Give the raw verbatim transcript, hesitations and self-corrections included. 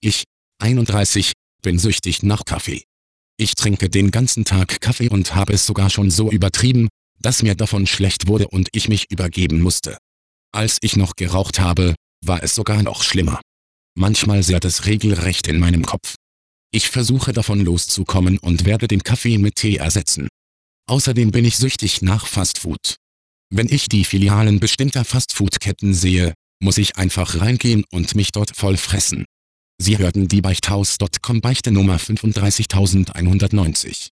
Ich, einunddreißig, bin süchtig nach Kaffee. Ich trinke den ganzen Tag Kaffee und habe es sogar schon so übertrieben, dass mir davon schlecht wurde und ich mich übergeben musste. Als ich noch geraucht habe, war es sogar noch schlimmer. Manchmal sehrt es regelrecht in meinem Kopf. Ich versuche davon loszukommen und werde den Kaffee mit Tee ersetzen. Außerdem bin ich süchtig nach Fastfood. Wenn ich die Filialen bestimmter Fastfood-Ketten sehe, muss ich einfach reingehen und mich dort voll fressen. Sie hörten die Beichthaus Punkt com Beichte Nummer fünfunddreißigtausendeinhundertneunzig.